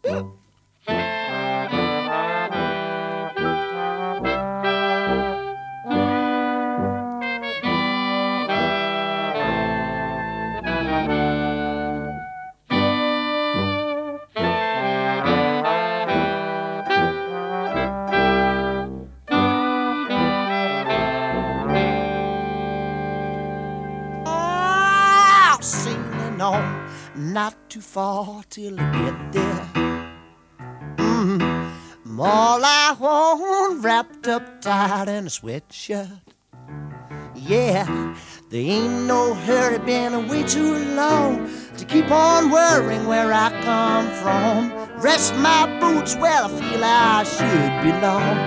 Sailing on, not too far till I get there. All I want, wrapped up tight in a sweatshirt. Yeah, there ain't no hurry, been away too long to keep on worrying where I come from. Rest my boots where I feel I should belong.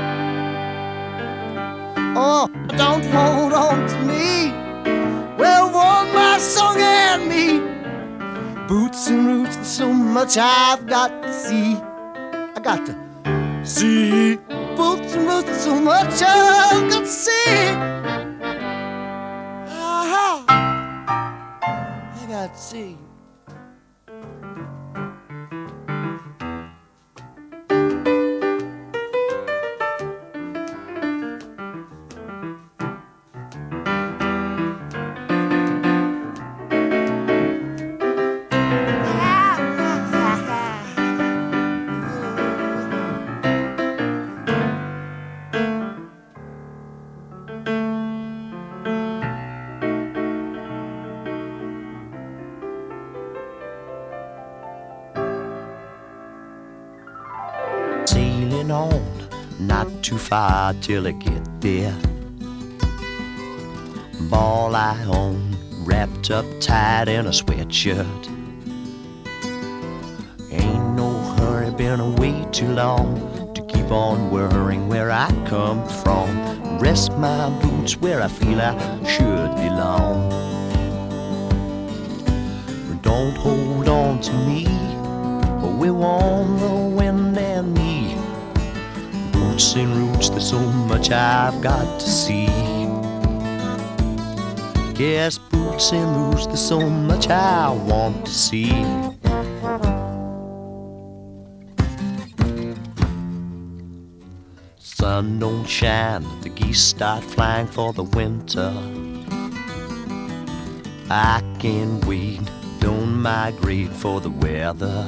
Oh, don't hold on to me. Well, want my song and me. Boots and roots, there's so much I've got to see. I got to see. Boots and roots, there's so much I've got to see. Ah, I got to see. Sailing on, not too far till I get there. Ball I own, wrapped up tight in a sweatshirt. Ain't no hurry, been away too long to keep on worrying where I come from. Rest my boots where I feel I should belong. Don't hold on to me, but we want the wind and me. Boots and roots, there's so much I've got to see. Yes, boots and roots, there's so much I want to see. Sun don't shine, the geese start flying for the winter. I can't wait, don't migrate for the weather.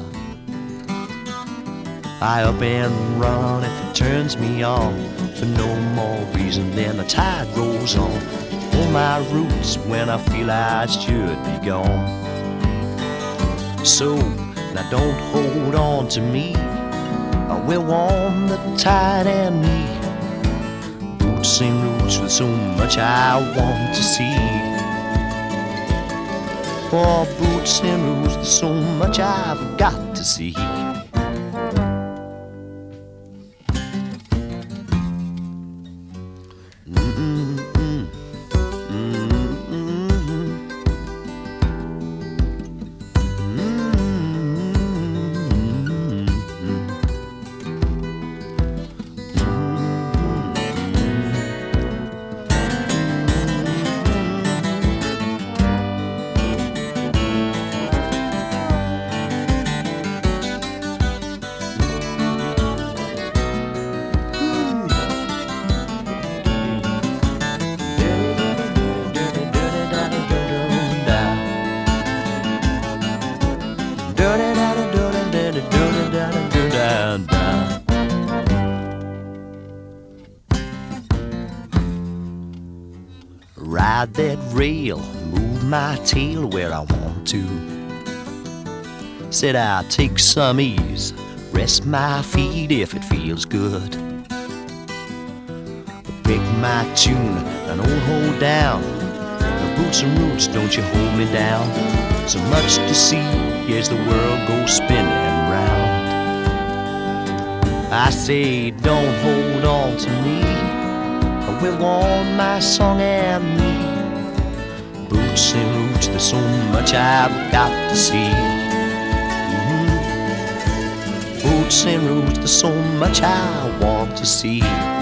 I up and run if it turns me on, for no more reason than the tide rolls on. Pull my roots when I feel I should be gone. So, now don't hold on to me, we're warm the tide and me. Boots and roots with so much I want to see. For boots and roots, there's so much I've got to see. Ride that rail, move my tail where I want to. Said I'll take some ease, rest my feet if it feels good. Pick my tune and don't hold down. The boots and roots, don't you hold me down. So much to see as the world goes spinning round. I say don't hold on to me, we want my song and me. Boots and roots, there's so much I've got to see. Boots and roots, there's so much I want to see.